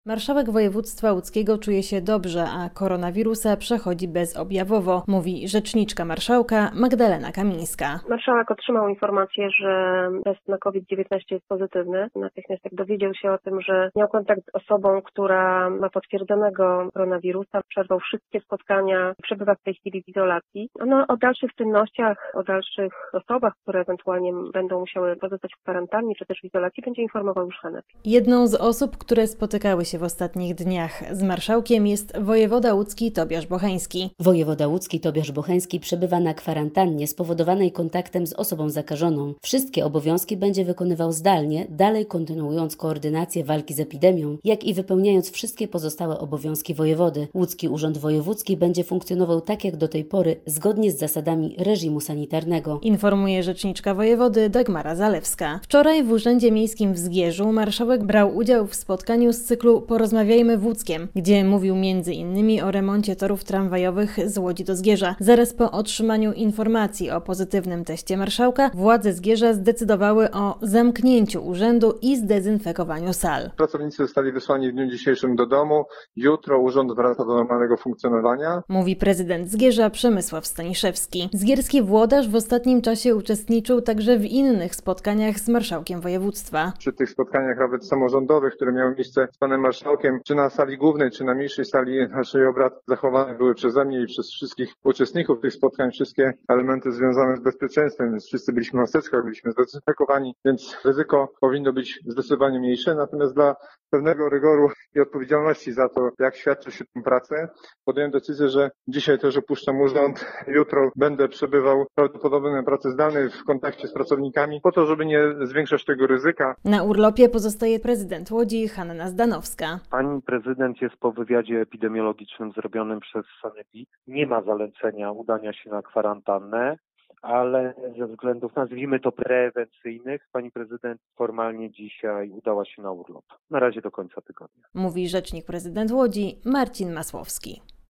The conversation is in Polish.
Marszałek województwa łódzkiego czuje się dobrze, a koronawirusa przechodzi bezobjawowo, mówi rzeczniczka marszałka Magdalena Kamińska. Marszałek otrzymał informację, że test na COVID-19 jest pozytywny. Natychmiast jak dowiedział się o tym, że miał kontakt z osobą, która ma potwierdzonego koronawirusa, przerwał wszystkie spotkania, przebywa w tej chwili w izolacji. O dalszych czynnościach, o dalszych osobach, które ewentualnie będą musiały pozostać w kwarantannie czy też w izolacji, będzie informował już sanepid. Jedną z osób, które spotykały się w ostatnich dniach z marszałkiem jest wojewoda łódzki Tobiasz Bocheński. Wojewoda łódzki Tobiasz Bocheński przebywa na kwarantannie spowodowanej kontaktem z osobą zakażoną. Wszystkie obowiązki będzie wykonywał zdalnie, dalej kontynuując koordynację walki z epidemią, jak i wypełniając wszystkie pozostałe obowiązki wojewody. Łódzki Urząd Wojewódzki będzie funkcjonował tak jak do tej pory, zgodnie z zasadami reżimu sanitarnego. Informuje rzeczniczka wojewody Dagmara Zalewska. Wczoraj w Urzędzie Miejskim w Zgierzu marszałek brał udział w spotkaniu z cyklu Porozmawiajmy w Łódzkiem, gdzie mówił m.in. o remoncie torów tramwajowych z Łodzi do Zgierza. Zaraz po otrzymaniu informacji o pozytywnym teście marszałka, władze Zgierza zdecydowały o zamknięciu urzędu i zdezynfekowaniu sal. Pracownicy zostali wysłani w dniu dzisiejszym do domu. Jutro urząd wraca do normalnego funkcjonowania. Mówi prezydent Zgierza Przemysław Staniszewski. Zgierski włodarz w ostatnim czasie uczestniczył także w innych spotkaniach z marszałkiem województwa. Przy tych spotkaniach nawet samorządowych, które miały miejsce z panem marszałkiem, czy na sali głównej, czy na mniejszej sali naszej obrad, zachowane były przeze mnie i przez wszystkich uczestników tych spotkań wszystkie elementy związane z bezpieczeństwem, więc wszyscy byliśmy w maseczkach, byliśmy zdezynfekowani, więc ryzyko powinno być zdecydowanie mniejsze, natomiast dla pewnego rygoru i odpowiedzialności za to, jak świadczy się tę pracę, podjąłem decyzję, że dzisiaj też opuszczam urząd, jutro będę przebywał prawdopodobnie na pracy zdalnej w kontakcie z pracownikami, po to, żeby nie zwiększać tego ryzyka. Na urlopie pozostaje prezydent Łodzi Hanna Zdanowska. Pani prezydent jest po wywiadzie epidemiologicznym zrobionym przez sanepid. Nie ma zalecenia udania się na kwarantannę, ale ze względów, nazwijmy to, prewencyjnych, pani prezydent formalnie dzisiaj udała się na urlop. Na razie do końca tygodnia. Mówi rzecznik prezydent Łodzi Marcin Masłowski.